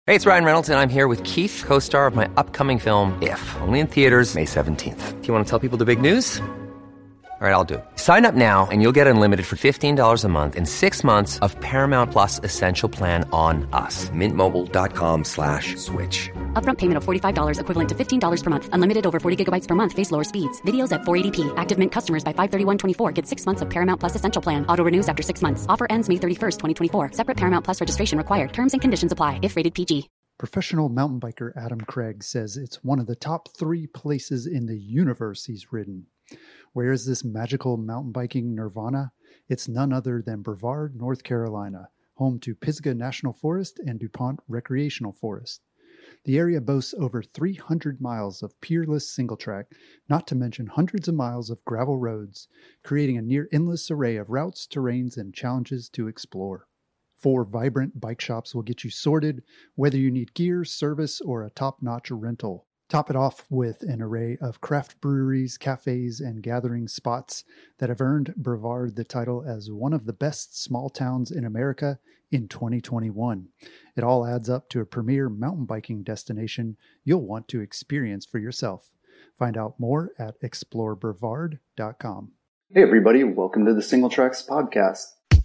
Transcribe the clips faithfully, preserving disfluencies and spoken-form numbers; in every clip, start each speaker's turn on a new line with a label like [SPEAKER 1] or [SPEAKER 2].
[SPEAKER 1] Hey, it's Ryan Reynolds, and I'm here with Keith, co-star of my upcoming film, If, only in theaters May seventeenth. Do you want to tell people the big news? All right, I'll do it. Sign up now and you'll get unlimited for fifteen dollars a month and six months of Paramount Plus Essential Plan on us. Mint Mobile dot com slash switch.
[SPEAKER 2] Upfront payment of forty-five dollars equivalent to fifteen dollars per month. Unlimited over forty gigabytes per month. Face lower speeds. Videos at four eighty p. Active Mint customers by five thirty-one twenty-four get six months of Paramount Plus Essential Plan. Auto renews after six months. Offer ends May thirty-first, twenty twenty-four. Separate Paramount Plus registration required. Terms and conditions apply if rated P G.
[SPEAKER 3] Professional mountain biker Adam Craig says it's one of the top three places in the universe he's ridden. Where is this magical mountain biking nirvana? It's none other than Brevard, North Carolina, home to Pisgah National Forest and DuPont Recreational Forest. The area boasts over three hundred miles of peerless single track, not to mention hundreds of miles of gravel roads, creating a near endless array of routes, terrains, and challenges to explore. Four vibrant bike shops will get you sorted, whether you need gear, service, or a top-notch rental. Top it off with an array of craft breweries, cafes, and gathering spots that have earned Brevard the title as one of the best small towns in America in twenty twenty-one. It all adds up to a premier mountain biking destination you'll want to experience for yourself. Find out more at explore brevard dot com.
[SPEAKER 4] Hey everybody, welcome to the Single Tracks podcast.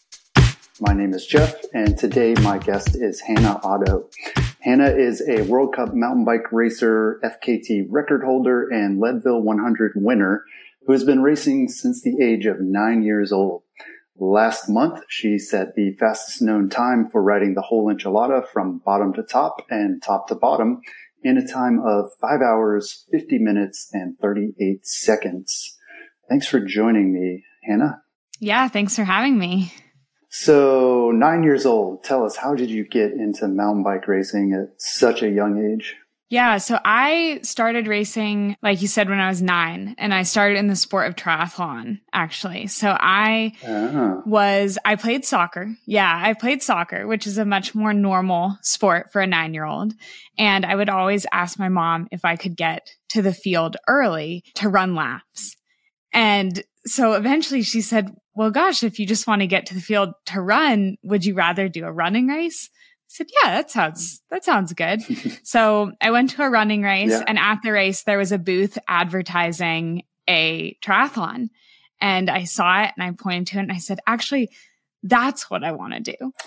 [SPEAKER 4] My name is Jeff, and today my guest is Hannah Otto. Hannah is a World Cup mountain bike racer, F K T record holder, and Leadville one hundred winner who has been racing since the age of nine years old. Last month, she set the fastest known time for riding the whole enchilada from bottom to top and top to bottom in a time of five hours, fifty minutes, and thirty-eight seconds. Thanks for joining me, Hannah.
[SPEAKER 5] Yeah, thanks for having me.
[SPEAKER 4] So, nine years old, tell us, how did you get into mountain bike racing at such a young age?
[SPEAKER 5] Yeah, so I started racing, like you said, when I was nine, and I started in the sport of triathlon, actually. So I oh. was, I played soccer. Yeah, I played soccer, which is a much more normal sport for a nine-year-old. And I would always ask my mom if I could get to the field early to run laps. And so eventually she said, well, gosh, if you just want to get to the field to run, would you rather do a running race? I said, yeah, that sounds, that sounds good. So I went to a running race yeah. and at the race, there was a booth advertising a triathlon, and I saw it and I pointed to it and I said, actually, that's what I want to do.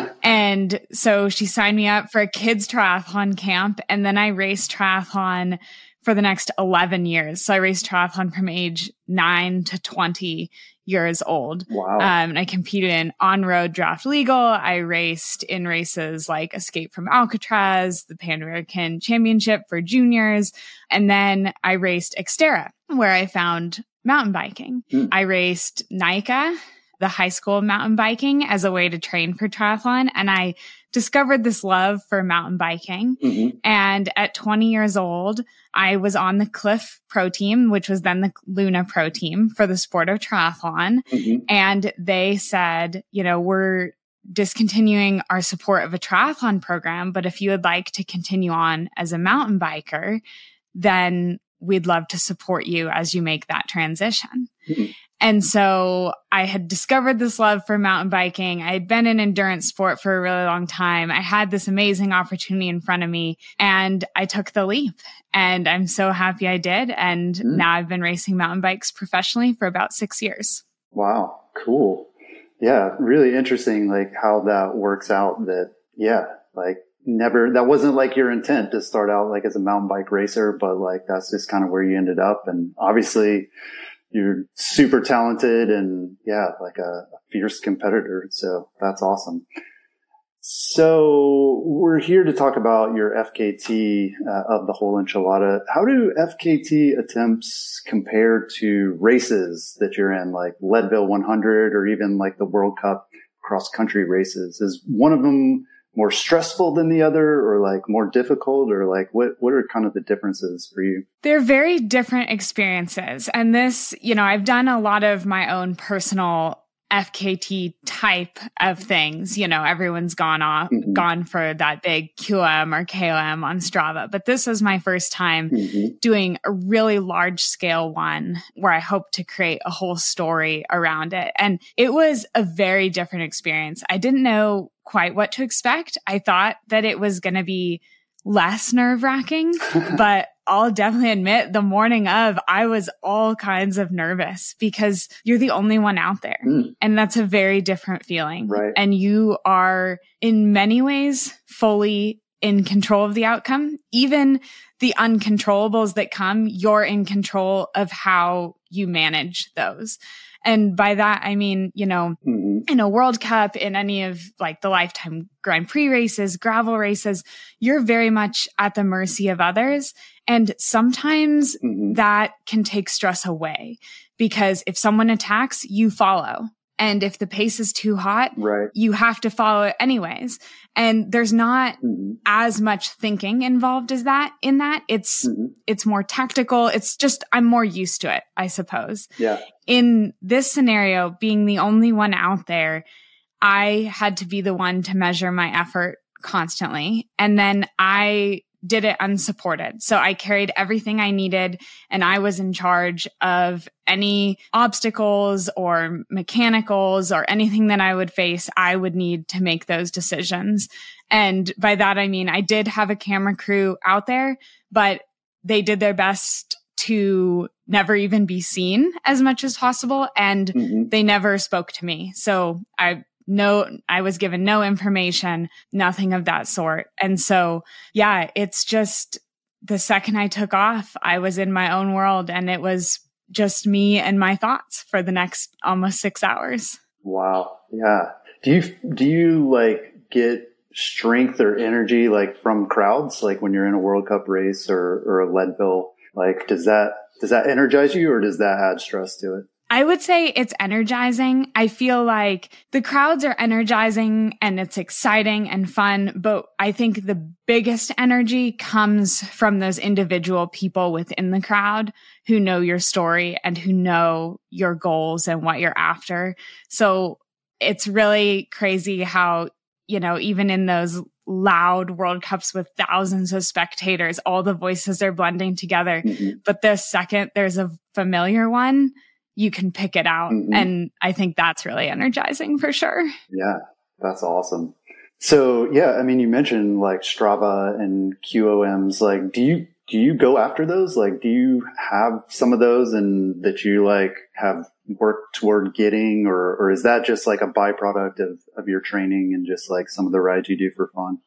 [SPEAKER 5] And so she signed me up for a kids triathlon camp. And then I raced triathlon for the next eleven years. So I raced triathlon from age nine to twenty years old.
[SPEAKER 4] Wow.
[SPEAKER 5] Um, and I competed in on-road draft legal. I raced in races like Escape from Alcatraz, the Pan American Championship for juniors. And then I raced Xterra, where I found mountain biking. Mm. I raced NICA, the high school mountain biking, as a way to train for triathlon. And I discovered this love for mountain biking. Mm-hmm. And at twenty years old, I was on the Cliff Pro Team, which was then the Luna Pro Team for the sport of triathlon. Mm-hmm. And they said, you know, we're discontinuing our support of a triathlon program, but if you would like to continue on as a mountain biker, then we'd love to support you as you make that transition. Mm-hmm. And so I had discovered this love for mountain biking. I had been in endurance sport for a really long time. I had this amazing opportunity in front of me and I took the leap, and I'm so happy I did. And mm. now I've been racing mountain bikes professionally for about six years.
[SPEAKER 4] Wow. Cool. Yeah. Really interesting. Like how that works out that, yeah, like never, that wasn't like your intent to start out like as a mountain bike racer, but like that's just kind of where you ended up. And obviously, you're super talented and yeah, like a, a fierce competitor. So that's awesome. So we're here to talk about your F K T uh, of the whole enchilada. How do F K T attempts compare to races that you're in, like Leadville one hundred or even like the World Cup cross country races? Is one of them more stressful than the other, or like more difficult, or like what, what are kind of the differences for you?
[SPEAKER 5] They're very different experiences. And this, you know, I've done a lot of my own personal F K T type of things. You know, everyone's gone off, mm-hmm. gone for that big Q O M or K O M on Strava. But this was my first time mm-hmm. doing a really large scale one where I hope to create a whole story around it. And it was a very different experience. I didn't know quite what to expect. I thought that it was going to be less nerve wracking, but I'll definitely admit the morning of, I was all kinds of nervous because you're the only one out there. Mm. And that's a very different feeling.
[SPEAKER 4] Right.
[SPEAKER 5] And you are in many ways fully in control of the outcome. Even the uncontrollables that come, you're in control of how you manage those. And by that, I mean, you know, mm-hmm. in a World Cup, in any of like the Lifetime Grand Prix races, gravel races, you're very much at the mercy of others. And sometimes mm-hmm. that can take stress away because if someone attacks, you follow. And if the pace is too hot,
[SPEAKER 4] right.
[SPEAKER 5] you have to follow it anyways. And there's not mm-hmm. as much thinking involved as that in that. It's, mm-hmm. it's more tactical. It's just, I'm more used to it, I suppose.
[SPEAKER 4] Yeah.
[SPEAKER 5] In this scenario, being the only one out there, I had to be the one to measure my effort constantly. And then I did it unsupported. So I carried everything I needed and I was in charge of any obstacles or mechanicals or anything that I would face. I would need to make those decisions. And by that, I mean, I did have a camera crew out there, but they did their best to never even be seen as much as possible. And mm-hmm. they never spoke to me. So I No, I was given no information, nothing of that sort. And so, yeah, it's just the second I took off, I was in my own world and it was just me and my thoughts for the next almost six hours.
[SPEAKER 4] Wow. Yeah. Do you, do you like get strength or energy like from crowds? Like when you're in a World Cup race or, or a Leadville, like does that, does that energize you or does that add stress to it?
[SPEAKER 5] I would say it's energizing. I feel like the crowds are energizing and it's exciting and fun, but I think the biggest energy comes from those individual people within the crowd who know your story and who know your goals and what you're after. So it's really crazy how, you know, even in those loud World Cups with thousands of spectators, all the voices are blending together. Mm-hmm. But the second there's a familiar one, you can pick it out. Mm-hmm. And I think that's really energizing for sure.
[SPEAKER 4] Yeah, that's awesome. So yeah, I mean, you mentioned like Strava and Q O Ms, like, do you, do you go after those? Like, do you have some of those and that you like have worked toward getting, or, or is that just like a byproduct of, of your training and just like some of the rides you do for fun?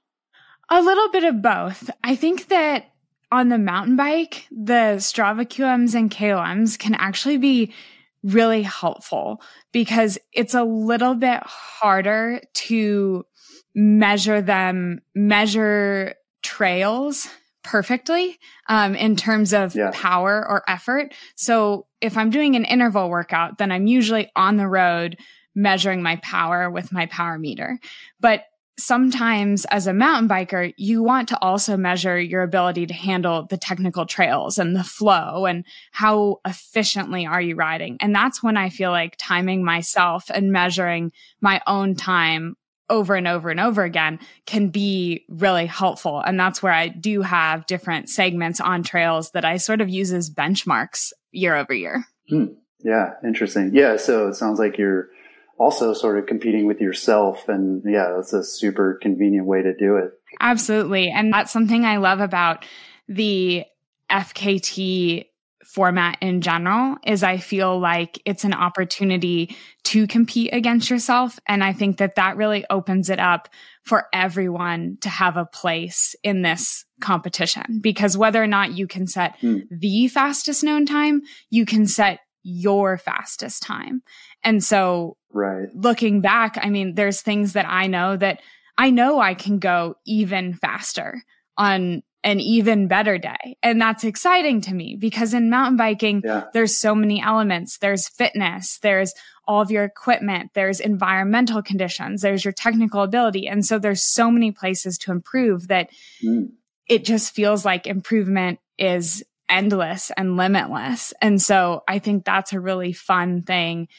[SPEAKER 5] A little bit of both. I think that on the mountain bike, the Strava Q O Ms and K O Ms can actually be really helpful because it's a little bit harder to measure them, measure trails perfectly um, in terms of yeah. power or effort. So if I'm doing an interval workout, then I'm usually on the road measuring my power with my power meter. But sometimes as a mountain biker, you want to also measure your ability to handle the technical trails and the flow and how efficiently are you riding. And that's when I feel like timing myself and measuring my own time over and over and over again can be really helpful. And that's where I do have different segments on trails that I sort of use as benchmarks year over year.
[SPEAKER 4] Hmm. Yeah. Interesting. Yeah. So it sounds like you're also sort of competing with yourself. And yeah, that's a super convenient way to do it.
[SPEAKER 5] Absolutely. And that's something I love about the F K T format in general is I feel like it's an opportunity to compete against yourself. And I think that that really opens it up for everyone to have a place in this competition, because whether or not you can set mm. the fastest known time, you can set your fastest time. And so
[SPEAKER 4] right.
[SPEAKER 5] looking back, I mean, there's things that I know that I know I can go even faster on an even better day. And that's exciting to me because in mountain biking,
[SPEAKER 4] yeah.
[SPEAKER 5] there's so many elements. There's fitness, there's all of your equipment, there's environmental conditions, there's your technical ability. And so there's so many places to improve that mm. it just feels like improvement is endless and limitless. And so I think that's a really fun thing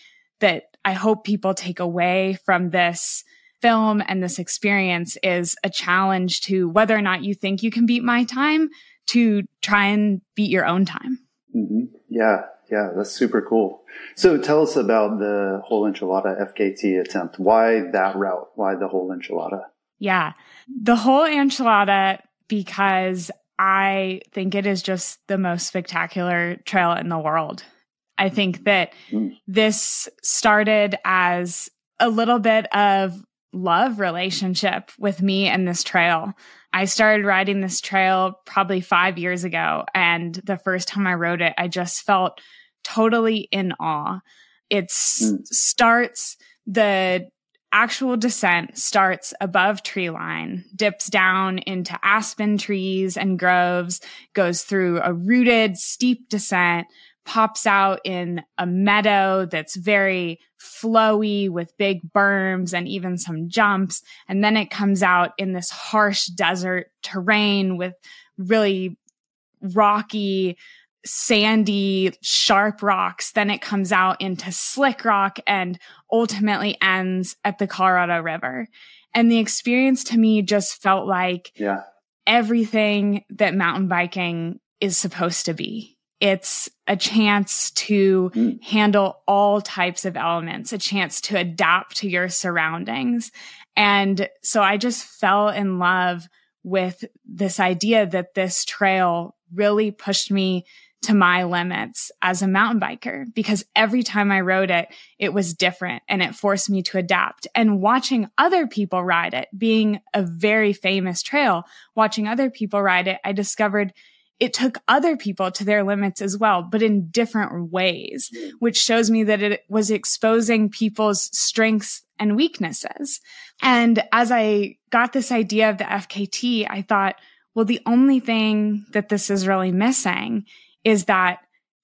[SPEAKER 5] that I hope people take away from this film and this experience is a challenge to whether or not you think you can beat my time, to try and beat your own time.
[SPEAKER 4] Mm-hmm. Yeah. Yeah. That's super cool. So tell us about the whole enchilada F K T attempt. Why that route? Why the whole enchilada?
[SPEAKER 5] Yeah. The whole enchilada, because I think it is just the most spectacular trail in the world. I think that mm. this started as a little bit of love relationship with me and this trail. I started riding this trail probably five years ago. And the first time I rode it, I just felt totally in awe. It mm. starts, the actual descent starts above tree line, dips down into aspen trees and groves, goes through a rooted, steep descent, pops out in a meadow that's very flowy with big berms and even some jumps. And then it comes out in this harsh desert terrain with really rocky, sandy, sharp rocks. Then it comes out into slick rock and ultimately ends at the Colorado River. And the experience to me just felt like
[SPEAKER 4] yeah.
[SPEAKER 5] everything that mountain biking is supposed to be. It's a chance to mm. handle all types of elements, a chance to adapt to your surroundings. And so I just fell in love with this idea that this trail really pushed me to my limits as a mountain biker, because every time I rode it, it was different and it forced me to adapt. And watching other people ride it, being a very famous trail, watching other people ride it, I discovered it took other people to their limits as well, but in different ways, which shows me that it was exposing people's strengths and weaknesses. And as I got this idea of the F K T, I thought, well, the only thing that this is really missing is that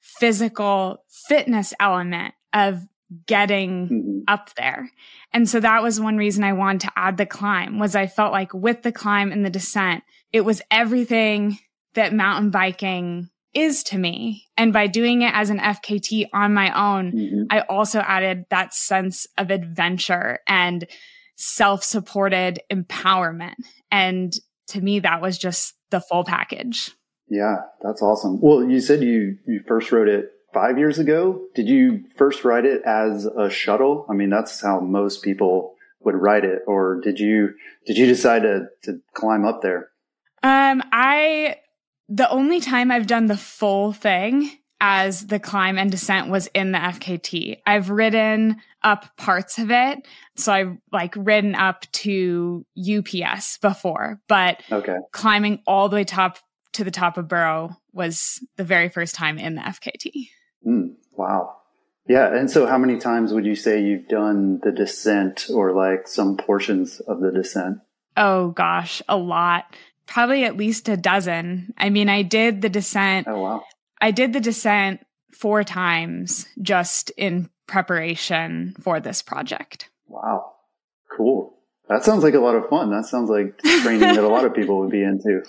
[SPEAKER 5] physical fitness element of getting mm-hmm. up there. And so that was one reason I wanted to add the climb, was I felt like with the climb and the descent, it was everything that mountain biking is to me. And by doing it as an F K T on my own, mm-hmm. I also added that sense of adventure and self-supported empowerment. And to me, that was just the full package.
[SPEAKER 4] Yeah, that's awesome. Well, you said you, you first rode it five years ago. Did you first ride it as a shuttle? I mean, that's how most people would ride it. Or did you, did you decide to, to climb up there?
[SPEAKER 5] Um, I, the only time I've done the full thing as the climb and descent was in the F K T. I've ridden up parts of it. So I've like ridden up to U P S before, but
[SPEAKER 4] okay.
[SPEAKER 5] climbing all the way top to the top of Burro was the very first time in the F K T.
[SPEAKER 4] Mm, wow. Yeah. And so how many times would you say you've done the descent or like some portions of the descent?
[SPEAKER 5] Oh gosh, a lot. Probably at least a dozen. I mean, I did the descent.
[SPEAKER 4] Oh, wow.
[SPEAKER 5] I did the descent four times just in preparation for this project.
[SPEAKER 4] Wow. Cool. That sounds like a lot of fun. That sounds like training that a lot of people would be into.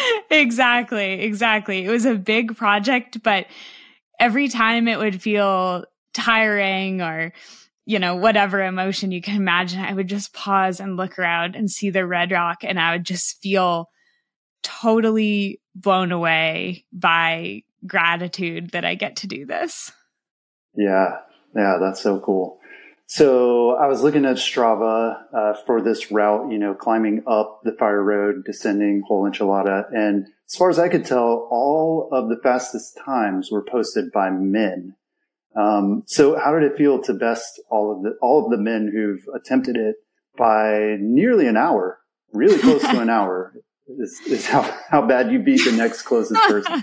[SPEAKER 5] Exactly. Exactly. It was a big project, but every time it would feel tiring or, you know, whatever emotion you can imagine, I would just pause and look around and see the red rock, and I would just feel totally blown away by gratitude that I get to do this.
[SPEAKER 4] Yeah. Yeah. That's so cool. So I was looking at Strava uh, for this route, you know, climbing up the Fire Road, descending whole enchilada. And as far as I could tell, all of the fastest times were posted by men. Um, so how did it feel to best all of the, all of the men who've attempted it by nearly an hour, really close to an hour is, is how, how bad you beat the next closest person?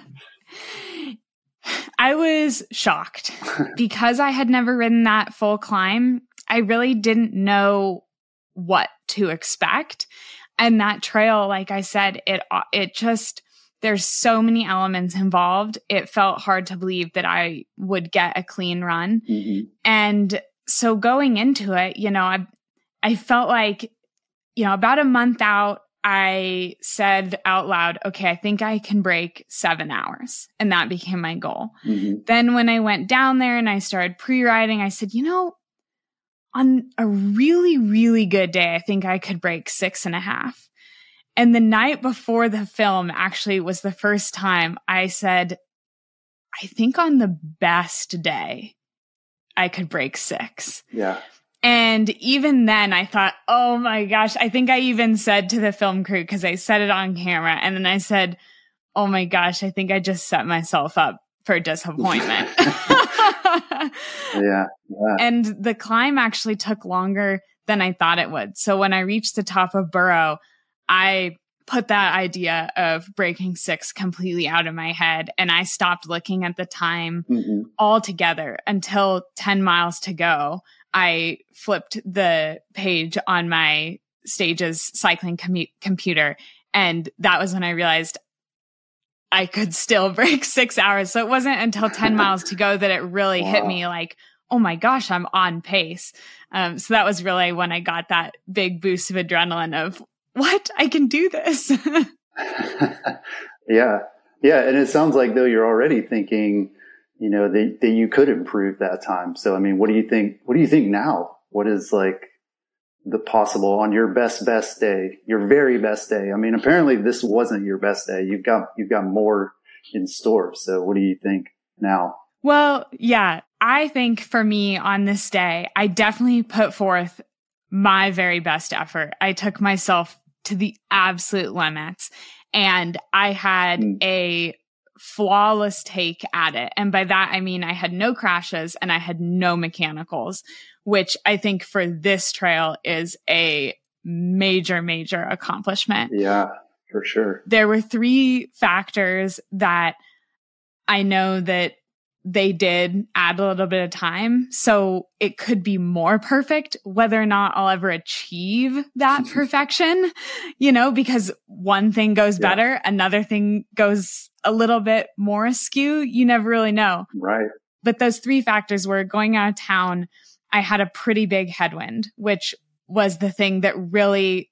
[SPEAKER 5] I was shocked because I had never ridden that full climb. I really didn't know what to expect. And that trail, like I said, it, it just, there's so many elements involved. It felt hard to believe that I would get a clean run.
[SPEAKER 4] Mm-hmm.
[SPEAKER 5] And so going into it, you know, I, I felt like, you know, about a month out, I said out loud, okay, I think I can break seven hours. And that became my goal.
[SPEAKER 4] Mm-hmm.
[SPEAKER 5] Then when I went down there and I started pre-riding, I said, you know, on a really, really good day, I think I could break six and a half. And the night before the film actually was the first time I said, I think on the best day, I could break six.
[SPEAKER 4] Yeah.
[SPEAKER 5] And even then I thought, oh my gosh, I think I even said to the film crew, because I said it on camera, and then I said, oh my gosh, I think I just set myself up for disappointment.
[SPEAKER 4] yeah, yeah.
[SPEAKER 5] And the climb actually took longer than I thought it would. So when I reached the top of Burro, I put that idea of breaking six completely out of my head, and I stopped looking at the time mm-hmm. altogether until ten miles to go. I flipped the page on my Stages cycling commu- computer, and that was when I realized I could still break six hours. So it wasn't until ten miles to go that it really wow. hit me like, oh my gosh, I'm on pace. Um, so that was really when I got that big boost of adrenaline of, what? I can do this.
[SPEAKER 4] yeah. Yeah. And it sounds like though you're already thinking, you know, that, that you could improve that time. So, I mean, what do you think, what do you think now? What is like the possible on your best, best day, your very best day? I mean, apparently this wasn't your best day. You've got, you've got more in store. So what do you think now?
[SPEAKER 5] Well, yeah, I think for me on this day, I definitely put forth my very best effort. I took myself to the absolute limits, and I had mm. a flawless take at it. And by that, I mean, I had no crashes and I had no mechanicals, which I think for this trail is a major, major accomplishment.
[SPEAKER 4] Yeah, for sure.
[SPEAKER 5] There were three factors that I know that they did add a little bit of time. So it could be more perfect. Whether or not I'll ever achieve that perfection, you know, because one thing goes yeah. better, another thing goes a little bit more askew. You never really know.
[SPEAKER 4] Right.
[SPEAKER 5] But those three factors were going out of town. I had a pretty big headwind, which was the thing that really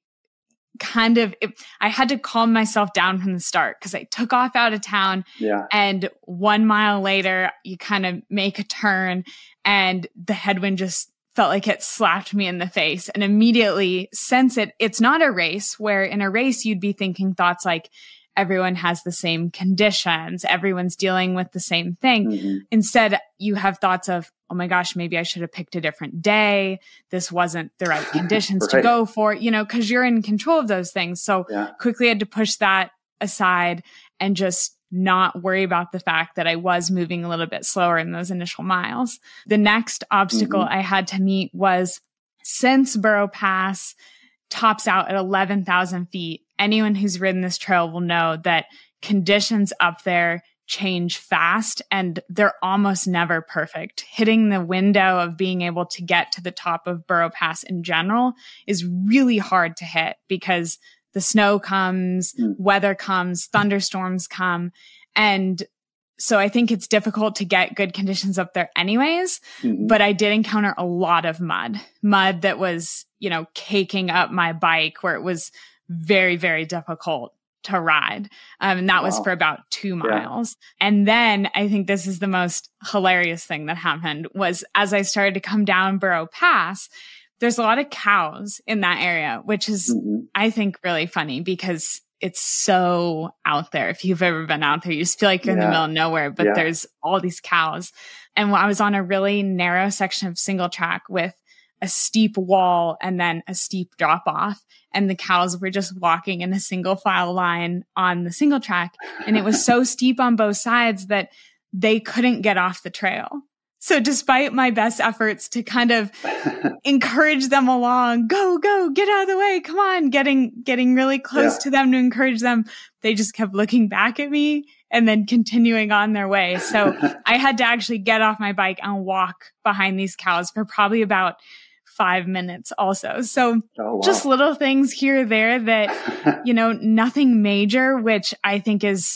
[SPEAKER 5] kind of, it, I had to calm myself down from the start, because I took off out of town
[SPEAKER 4] yeah.
[SPEAKER 5] and one mile later you kind of make a turn and the headwind just felt like it slapped me in the face. And immediately, since it, it's not a race, where in a race you'd be thinking thoughts like, everyone has the same conditions, everyone's dealing with the same thing. Mm-hmm. Instead, you have thoughts of, oh my gosh, maybe I should have picked a different day. This wasn't the right conditions right. to go for, you know, because you're in control of those things. So
[SPEAKER 4] yeah.
[SPEAKER 5] quickly had to push that aside and just not worry about the fact that I was moving a little bit slower in those initial miles. The next obstacle mm-hmm. I had to meet was, since Burro Pass tops out at eleven thousand feet, anyone who's ridden this trail will know that conditions up there change fast and they're almost never perfect. Hitting the window of being able to get to the top of Burro Pass in general is really hard to hit, because the snow comes, mm. weather comes, thunderstorms come. And so I think it's difficult to get good conditions up there anyways, mm-hmm. but I did encounter a lot of mud, mud that was, you know, caking up my bike, where it was very, very difficult to ride. Um, and that wow. was for about two miles. Yeah. And then I think this is the most hilarious thing that happened was, as I started to come down Burro Pass, there's a lot of cows in that area, which is, mm-hmm. I think, really funny, because it's so out there. If you've ever been out there, you just feel like you're yeah. in the middle of nowhere, but yeah. there's all these cows. And I was on a really narrow section of single track with a steep wall and then a steep drop off. And the cows were just walking in a single file line on the single track. And it was so steep on both sides that they couldn't get off the trail. So despite my best efforts to kind of encourage them along, go, go, get out of the way, come on, getting, getting really close yeah. to them to encourage them, they just kept looking back at me and then continuing on their way. So I had to actually get off my bike and walk behind these cows for probably about five minutes also. So oh, wow. just little things here or there that, you know, nothing major, which I think is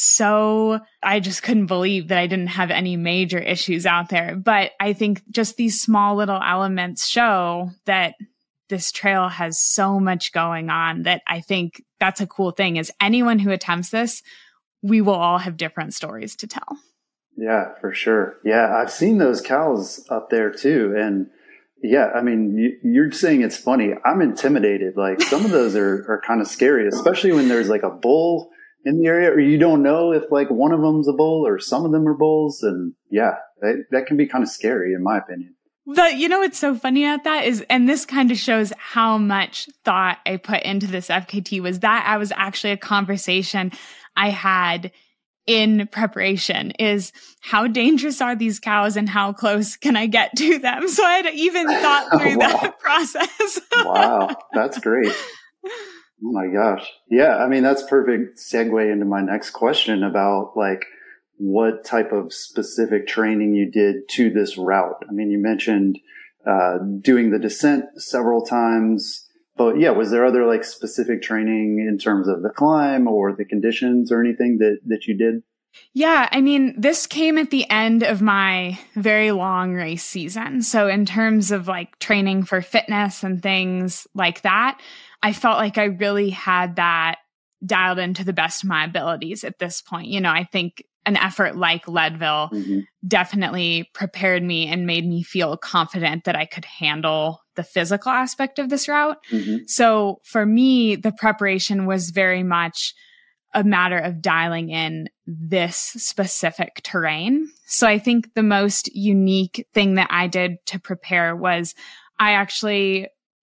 [SPEAKER 5] so, I just couldn't believe that I didn't have any major issues out there. But I think just these small little elements show that this trail has so much going on, that I think that's a cool thing, is anyone who attempts this, we will all have different stories to tell.
[SPEAKER 4] Yeah, for sure. Yeah, I've seen those cows up there too. And Yeah, I mean, you, you're saying it's funny. I'm intimidated. Like some of those are, are kind of scary, especially when there's like a bull in the area, or you don't know if like one of them's a bull or some of them are bulls. And yeah, that, that can be kind of scary in my opinion.
[SPEAKER 5] But you know what's so funny about that is, and this kind of shows how much thought I put into this F K T, was that I was actually a conversation I had in preparation is how dangerous are these cows and how close can I get to them? So I had even thought through
[SPEAKER 4] wow.
[SPEAKER 5] that process.
[SPEAKER 4] Wow, that's great. Oh my gosh. Yeah, I mean, that's perfect segue into my next question about like what type of specific training you did to this route. I mean, you mentioned uh, doing the descent several times, but yeah, was there other like specific training in terms of the climb or the conditions or anything that, that you did?
[SPEAKER 5] Yeah, I mean, this came at the end of my very long race season. So in terms of like training for fitness and things like that, I felt like I really had that dialed into the best of my abilities at this point. You know, I think an effort like Leadville mm-hmm. definitely prepared me and made me feel confident that I could handle the physical aspect of this route. Mm-hmm. So for me, the preparation was very much a matter of dialing in this specific terrain. So I think the most unique thing that I did to prepare was I actually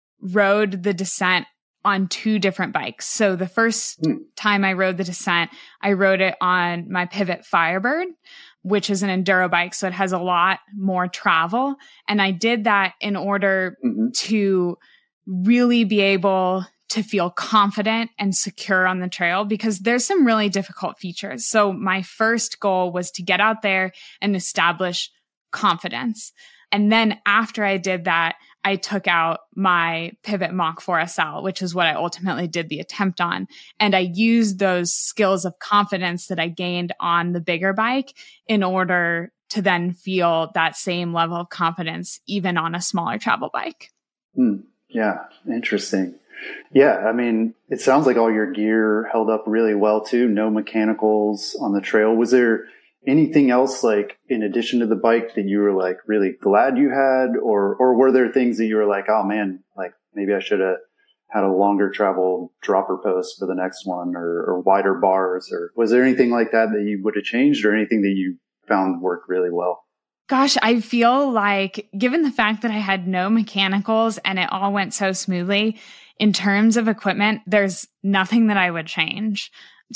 [SPEAKER 5] rode the descent on two different bikes. So the first mm. time I rode the descent, I rode it on my Pivot Firebird, which is an enduro bike. So it has a lot more travel. And I did that in order mm-hmm. to really be able to feel confident and secure on the trail because there's some really difficult features. So my first goal was to get out there and establish confidence. And then after I did that, I took out my Pivot Mach four S L, which is what I ultimately did the attempt on. And I used those skills of confidence that I gained on the bigger bike in order to then feel that same level of confidence, even on a smaller travel bike.
[SPEAKER 4] Mm, yeah. Interesting. Yeah. I mean, it sounds like all your gear held up really well too. No mechanicals on the trail. Was there anything else, like in addition to the bike, that you were like really glad you had, or or were there things that you were like, oh man, like maybe I should have had a longer travel dropper post for the next one, or, or wider bars, or was there anything like that that you would have changed, or anything that you found worked really well?
[SPEAKER 5] Gosh, I feel like given the fact that I had no mechanicals and it all went so smoothly, in terms of equipment, there's nothing that I would change.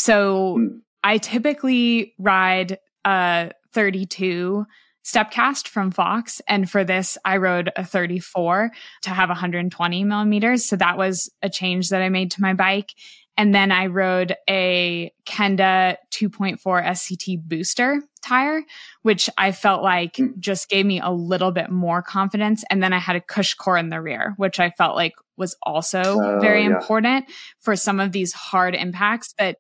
[SPEAKER 5] So mm. I typically ride a thirty-two Stepcast from Fox. And for this, I rode a thirty-four to have one hundred twenty millimeters. So that was a change that I made to my bike. And then I rode a Kenda two point four S C T booster tire, which I felt like mm. just gave me a little bit more confidence. And then I had a Cush core in the rear, which I felt like was also uh, very yeah. important for some of these hard impacts that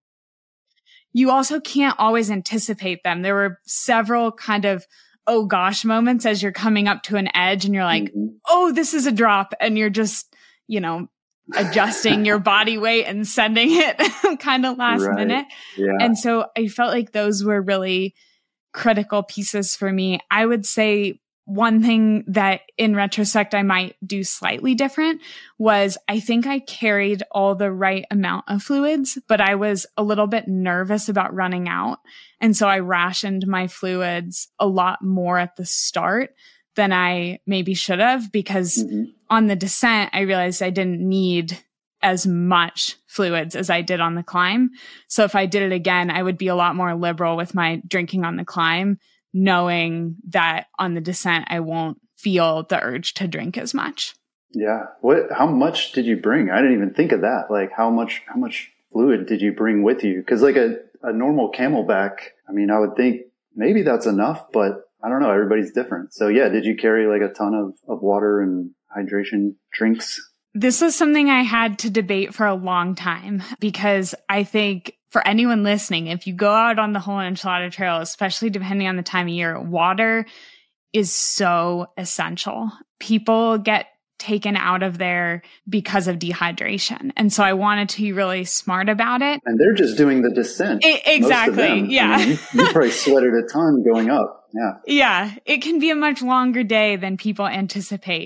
[SPEAKER 5] you also can't always anticipate them. There were several kind of, oh gosh, moments as you're coming up to an edge and you're like, mm-hmm. oh, this is a drop. And you're just, you know, adjusting your body weight and sending it kind of last right. minute. Yeah. And so I felt like those were really critical pieces for me. I would say one thing that in retrospect I might do slightly different was I think I carried all the right amount of fluids, but I was a little bit nervous about running out. And so I rationed my fluids a lot more at the start than I maybe should have, because mm-hmm. on the descent, I realized I didn't need as much fluids as I did on the climb. So if I did it again, I would be a lot more liberal with my drinking on the climb, knowing that on the descent, I won't feel the urge to drink as much.
[SPEAKER 4] Yeah. What, how much did you bring? I didn't even think of that. Like how much, how much fluid did you bring with you? Cause like a, a normal Camelback, I mean, I would think maybe that's enough, but I don't know. Everybody's different. So yeah, did you carry like a ton of, of water and hydration drinks?
[SPEAKER 5] This was something I had to debate for a long time, because I think for anyone listening, if you go out on the whole enchilada trail, especially depending on the time of year, water is so essential. People get taken out of there because of dehydration. And so I wanted to be really smart about it.
[SPEAKER 4] And they're just doing the descent.
[SPEAKER 5] It, exactly. Yeah.
[SPEAKER 4] I mean, you, you probably sweated a ton going up. Yeah.
[SPEAKER 5] Yeah. It can be a much longer day than people anticipate.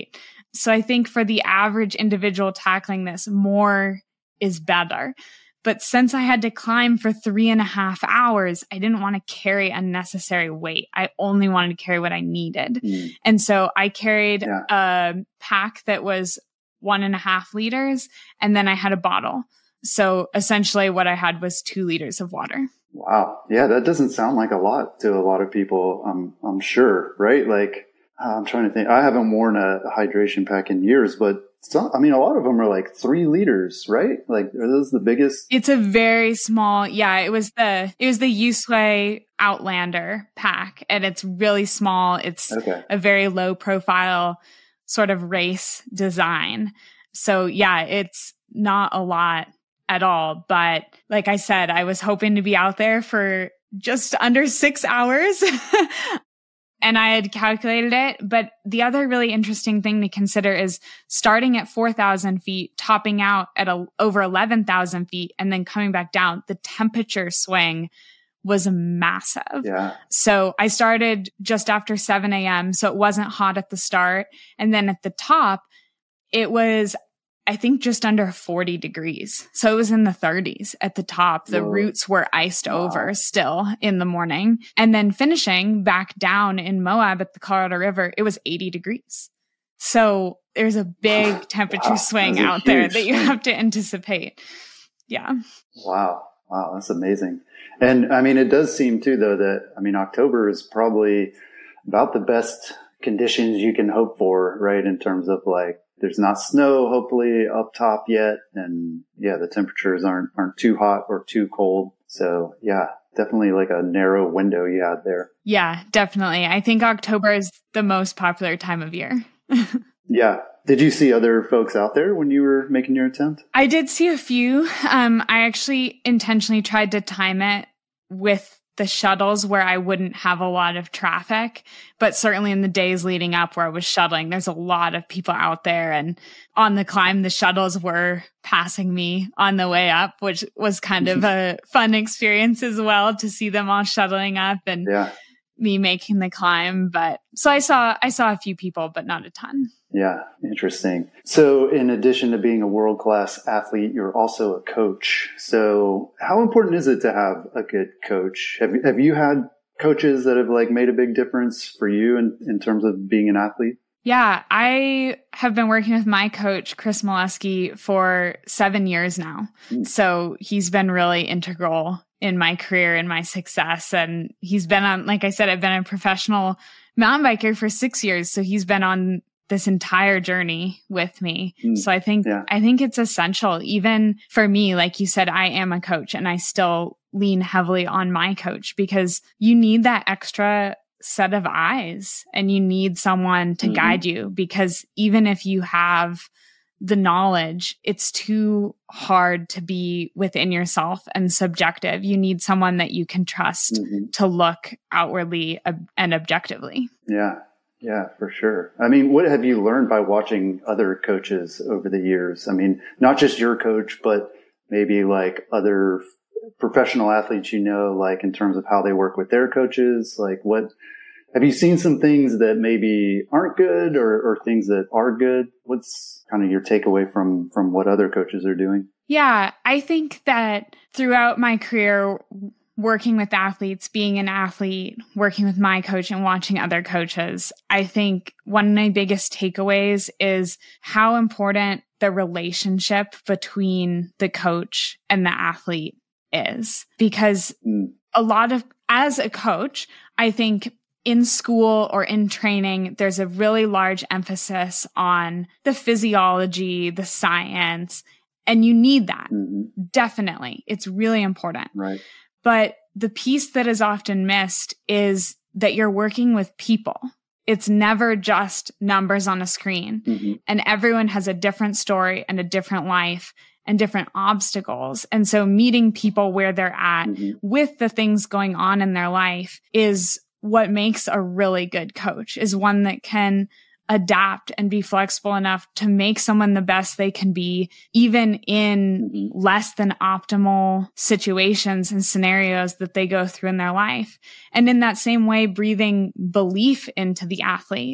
[SPEAKER 5] So I think for the average individual tackling this, more is better. But since I had to climb for three and a half hours, I didn't want to carry unnecessary weight. I only wanted to carry what I needed. Mm. And so I carried yeah. a pack that was one and a half liters, and then I had a bottle. So essentially what I had was two liters of water.
[SPEAKER 4] Wow. Yeah, that doesn't sound like a lot to a lot of people, I'm, I'm sure, right? Like, I'm trying to think. I haven't worn a hydration pack in years, but some, I mean, a lot of them are like three liters, right? Like, are those the biggest?
[SPEAKER 5] It's a very small. Yeah, it was the it was the USWE Outlander pack, and it's really small. It's okay. a very low profile sort of race design. So yeah, it's not a lot at all. But like I said, I was hoping to be out there for just under six hours. And I had calculated it. But the other really interesting thing to consider is starting at four thousand feet, topping out at a, over eleven thousand feet, and then coming back down. The temperature swing was massive.
[SPEAKER 4] Yeah.
[SPEAKER 5] So I started just after seven a.m. So it wasn't hot at the start. And then at the top, it was, I think, just under forty degrees. So it was in the thirties at the top. The Whoa. Routes were iced wow. over still in the morning. And then finishing back down in Moab at the Colorado River, it was eighty degrees. So there's a big temperature wow. swing out there that you have to anticipate. Yeah.
[SPEAKER 4] Wow. Wow. That's amazing. And I mean, it does seem too, though, that, I mean, October is probably about the best conditions you can hope for, right? In terms of like, there's not snow, hopefully, up top yet. And yeah, the temperatures aren't, aren't too hot or too cold. So yeah, definitely like a narrow window you had there.
[SPEAKER 5] Yeah, definitely. I think October is the most popular time of year.
[SPEAKER 4] Yeah. Did you see other folks out there when you were making your attempt?
[SPEAKER 5] I did see a few. Um, I actually intentionally tried to time it with the shuttles where I wouldn't have a lot of traffic, but certainly in the days leading up where I was shuttling, there's a lot of people out there, and on the climb, the shuttles were passing me on the way up, which was kind of a fun experience as well to see them all shuttling up and
[SPEAKER 4] yeah.
[SPEAKER 5] me making the climb. But so I saw, I saw a few people, but not a ton.
[SPEAKER 4] Yeah. Interesting. So in addition to being a world-class athlete, you're also a coach. So how important is it to have a good coach? Have you, have you had coaches that have like made a big difference for you in, in terms of being an athlete?
[SPEAKER 5] Yeah, I have been working with my coach, Chris Molesky, for seven years now. Mm. So he's been really integral in my career and my success. And he's been on, like I said, I've been a professional mountain biker for six years. So he's been on this entire journey with me. Mm. So I think, yeah. I think it's essential, even for me. Like you said, I am a coach and I still lean heavily on my coach because you need that extra set of eyes and you need someone to mm-hmm. guide you, because even if you have the knowledge, it's too hard to be within yourself and subjective. You need someone that you can trust mm-hmm. to look outwardly ob- and objectively.
[SPEAKER 4] Yeah. Yeah, for sure. I mean, what have you learned by watching other coaches over the years? I mean, not just your coach, but maybe like other professional athletes, you know, like in terms of how they work with their coaches. Like what, have you seen some things that maybe aren't good or, or things that are good? What's kind of your takeaway from, from what other coaches are doing?
[SPEAKER 5] Yeah, I think that throughout my career, working with athletes, being an athlete, working with my coach and watching other coaches, I think one of my biggest takeaways is how important the relationship between the coach and the athlete is. Because mm. a lot of, as a coach, I think in school or in training, there's a really large emphasis on the physiology, the science, and you need that. Mm-hmm. Definitely. It's really important.
[SPEAKER 4] Right.
[SPEAKER 5] But the piece that is often missed is that you're working with people. It's never just numbers on a screen. Mm-hmm. And everyone has a different story and a different life and different obstacles. And so meeting people where they're at mm-hmm. with the things going on in their life is what makes a really good coach, is one that can adapt and be flexible enough to make someone the best they can be, even in mm-hmm. less than optimal situations and scenarios that they go through in their life. And in that same way, breathing belief into the athlete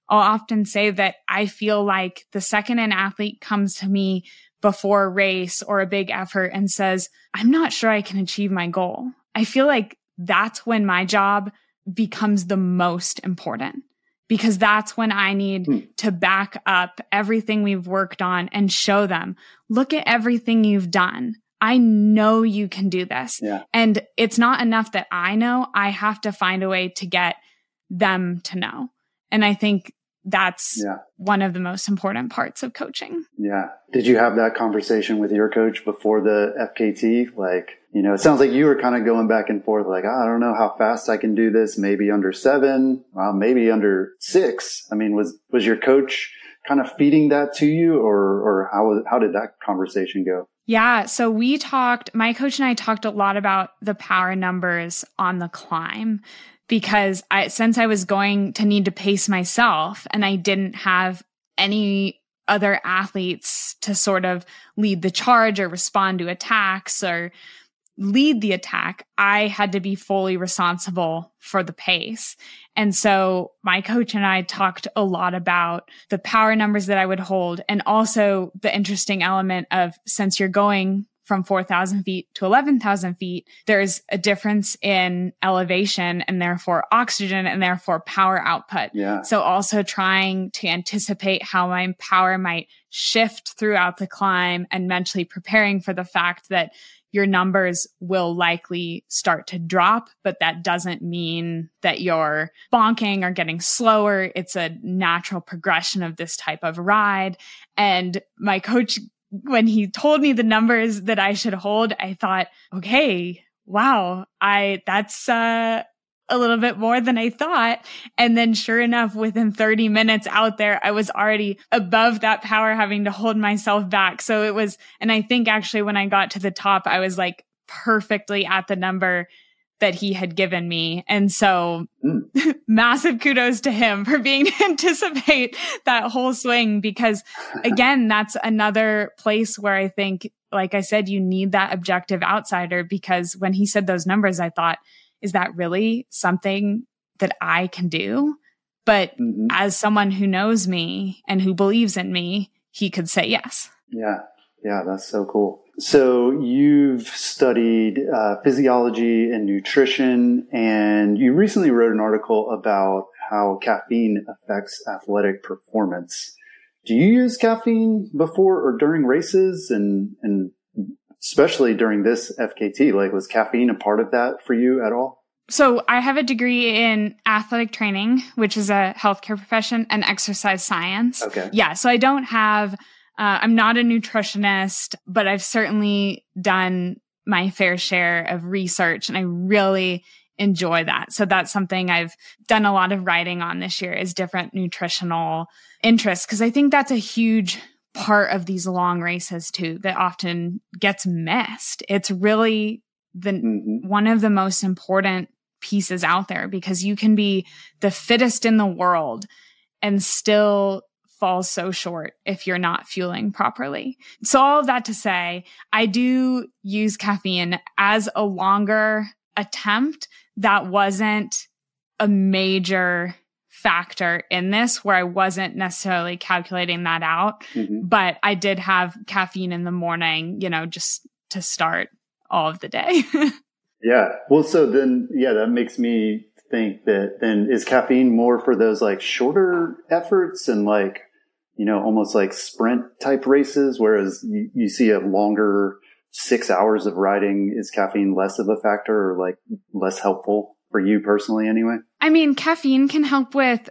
[SPEAKER 5] I'll often say that I feel like the second an athlete comes to me before a race or a big effort and says, I'm not sure I can achieve my goal, I feel like that's when my job becomes the most important, because that's when I need hmm. to back up everything we've worked on and show them, look at everything you've done. I know you can do this.
[SPEAKER 4] Yeah.
[SPEAKER 5] And it's not enough that I know, I have to find a way to get them to know. And I think that's yeah. one of the most important parts of coaching.
[SPEAKER 4] Yeah. Did you have that conversation with your coach before the F K T? Like, you know, it sounds like you were kind of going back and forth, like, oh, I don't know how fast I can do this. Maybe under seven, well, maybe under six. I mean, was, was your coach kind of feeding that to you, or, or how, how did that conversation go?
[SPEAKER 5] Yeah. So we talked, my coach and I talked a lot about the power numbers on the climb, because I, since I was going to need to pace myself and I didn't have any other athletes to sort of lead the charge or respond to attacks or lead the attack, I had to be fully responsible for the pace. And so my coach and I talked a lot about the power numbers that I would hold, and also the interesting element of, since you're going from four thousand feet to eleven thousand feet, there's a difference in elevation and therefore oxygen and therefore power output.
[SPEAKER 4] Yeah.
[SPEAKER 5] So also trying to anticipate how my power might shift throughout the climb and mentally preparing for the fact that your numbers will likely start to drop, but that doesn't mean that you're bonking or getting slower. It's a natural progression of this type of ride. And my coach, when he told me the numbers that I should hold, I thought, okay, wow, I, that's, uh, a little bit more than I thought. And then sure enough, within thirty minutes out there, I was already above that power, having to hold myself back. So it was, and I think actually when I got to the top, I was like perfectly at the number that he had given me. And so mm. massive kudos to him for being to anticipate that whole swing, because again, that's another place where I think, like I said, you need that objective outsider, because when he said those numbers, I thought, is that really something that I can do? But mm-hmm. as someone who knows me and who believes in me, he could say yes.
[SPEAKER 4] Yeah. Yeah. That's so cool. So you've studied uh, physiology and nutrition, and you recently wrote an article about how caffeine affects athletic performance. Do you use caffeine before or during races, and, and especially during this F K T? Like, was caffeine a part of that for you at all?
[SPEAKER 5] So I have a degree in athletic training, which is a healthcare profession, and exercise science.
[SPEAKER 4] Okay.
[SPEAKER 5] Yeah. So I don't have, uh, I'm not a nutritionist, but I've certainly done my fair share of research, and I really enjoy that. So that's something I've done a lot of writing on this year, is different nutritional interests, because I think that's a huge part of these long races too, that often gets missed. It's really the mm-hmm. one of the most important pieces out there, because you can be the fittest in the world and still fall so short if you're not fueling properly. So all of that to say, I do use caffeine as a longer attempt. That wasn't a major factor in this, where I wasn't necessarily calculating that out, mm-hmm. but I did have caffeine in the morning, you know, just to start all of the day.
[SPEAKER 4] Yeah. Well, so then, yeah, that makes me think that then is caffeine more for those like shorter efforts and like, you know, almost like sprint type races, whereas you, you see a longer six hours of riding, is caffeine less of a factor or like less helpful for you personally anyway?
[SPEAKER 5] I mean, caffeine can help with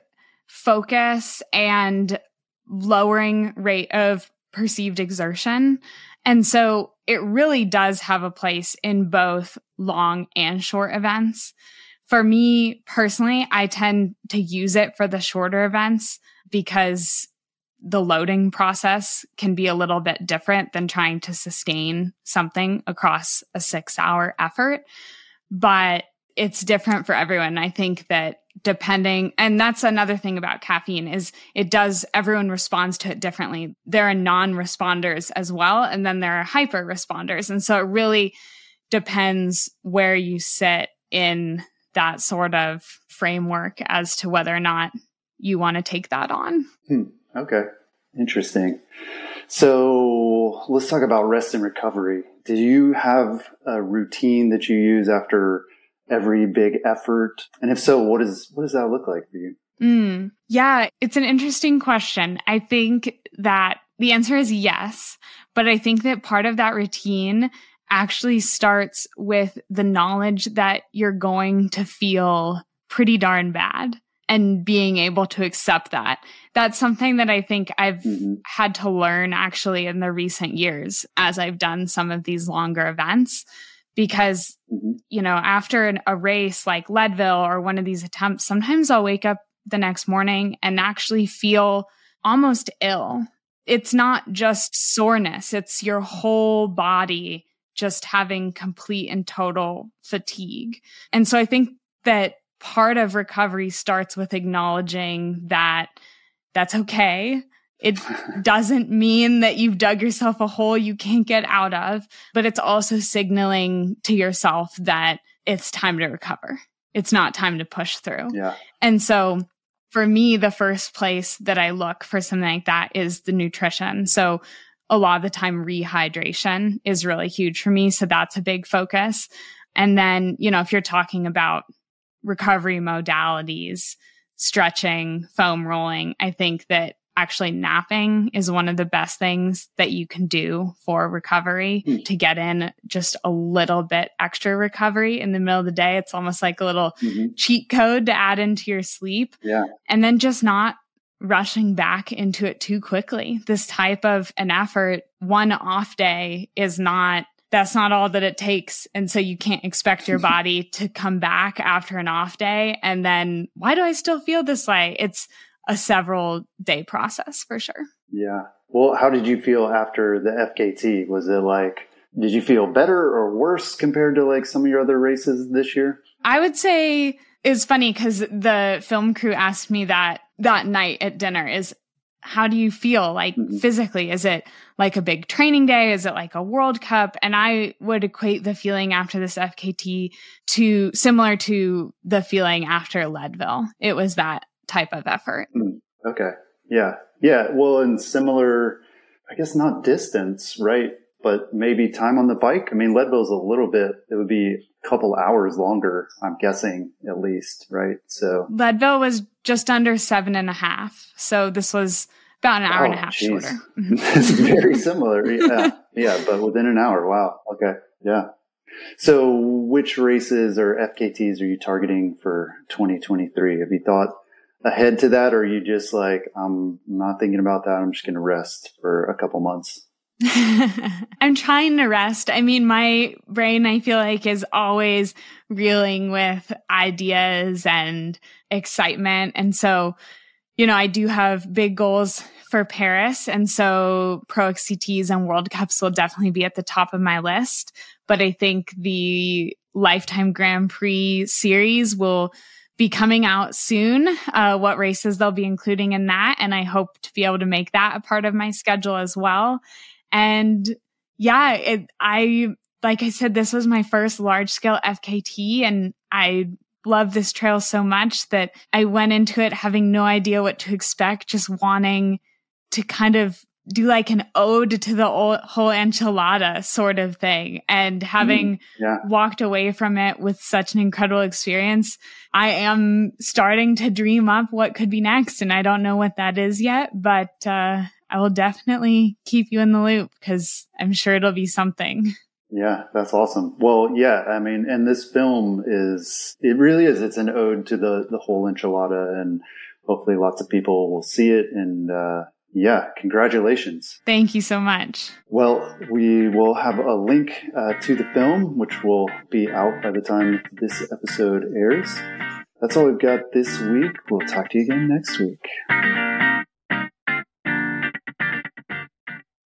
[SPEAKER 5] focus and lowering rate of perceived exertion. And so it really does have a place in both long and short events. For me personally, I tend to use it for the shorter events because the loading process can be a little bit different than trying to sustain something across a six hour effort. But it's different for everyone. I think that depending, and that's another thing about caffeine, is it does, everyone responds to it differently. There are non-responders as well, and then there are hyper responders. And so it really depends where you sit in that sort of framework as to whether or not you want to take that on.
[SPEAKER 4] Hmm. Okay. Interesting. So let's talk about rest and recovery. Did you have a routine that you use after every big effort? And if so, what is, what does that look like for you?
[SPEAKER 5] Mm, yeah, it's an interesting question. I think that the answer is yes, but I think that part of that routine actually starts with the knowledge that you're going to feel pretty darn bad and being able to accept that. That's something that I think I've mm-hmm. had to learn actually in the recent years as I've done some of these longer events. Because, mm-hmm. you know, after an, a race like Leadville or one of these attempts, sometimes I'll wake up the next morning and actually feel almost ill. It's not just soreness, it's your whole body just having complete and total fatigue. And so I think that part of recovery starts with acknowledging that that's okay. It doesn't mean that you've dug yourself a hole you can't get out of, but it's also signaling to yourself that it's time to recover. It's not time to push through.
[SPEAKER 4] Yeah.
[SPEAKER 5] And so for me, the first place that I look for something like that is the nutrition. So a lot of the time, rehydration is really huge for me. So that's a big focus. And then, you know, if you're talking about recovery modalities, stretching, foam rolling, I think that actually napping is one of the best things that you can do for recovery mm. to get in just a little bit extra recovery in the middle of the day. It's almost like a little mm-hmm. cheat code to add into your sleep.
[SPEAKER 4] Yeah.
[SPEAKER 5] And then just not rushing back into it too quickly. This type of an effort, one off day is not, that's not all that it takes. And so you can't expect your body to come back after an off day. And then why do I still feel this way? It's a several day process for sure.
[SPEAKER 4] Yeah. Well, how did you feel after the F K T? Was it like, did you feel better or worse compared to like some of your other races this year?
[SPEAKER 5] I would say it's funny because the film crew asked me that that night at dinner is, how do you feel like mm-hmm. physically? Is it like a big training day? Is it like a World Cup? And I would equate the feeling after this F K T to similar to the feeling after Leadville. It was that type of effort.
[SPEAKER 4] Mm, okay. Yeah. Yeah. Well, and similar, I guess not distance, right? But maybe time on the bike. I mean, Leadville's a little bit, it would be a couple hours longer, I'm guessing, at least, right? So
[SPEAKER 5] Leadville was just under seven and a half. So this was about an hour oh, and a half geez. shorter.
[SPEAKER 4] It's very similar. Yeah. Yeah. But within an hour. Wow. Okay. Yeah. So which races or F K Ts are you targeting for twenty twenty-three? Have you thought ahead to that, or are you just like, I'm not thinking about that, I'm just going to rest for a couple months?
[SPEAKER 5] I'm trying to rest. I mean, my brain, I feel like, is always reeling with ideas and excitement. And so, you know, I do have big goals for Paris. And so Pro X C Ts and World Cups will definitely be at the top of my list. But I think the Lifetime Grand Prix series will be coming out soon, uh, what races they'll be including in that. And I hope to be able to make that a part of my schedule as well. And yeah, it, I, like I said, this was my first large scale F K T, and I love this trail so much that I went into it having no idea what to expect, just wanting to kind of do like an ode to the whole enchilada sort of thing. And having mm, yeah. walked away from it with such an incredible experience, I am starting to dream up what could be next. And I don't know what that is yet, but uh, I will definitely keep you in the loop because I'm sure it'll be something.
[SPEAKER 4] Yeah, that's awesome. Well, yeah, I mean, and this film is, it really is, it's an ode to the, the whole enchilada, and hopefully lots of people will see it. And, uh, yeah, congratulations.
[SPEAKER 5] Thank you so much.
[SPEAKER 4] Well, we will have a link uh, to the film, which will be out by the time this episode airs. That's all we've got this week. We'll talk to you again next week.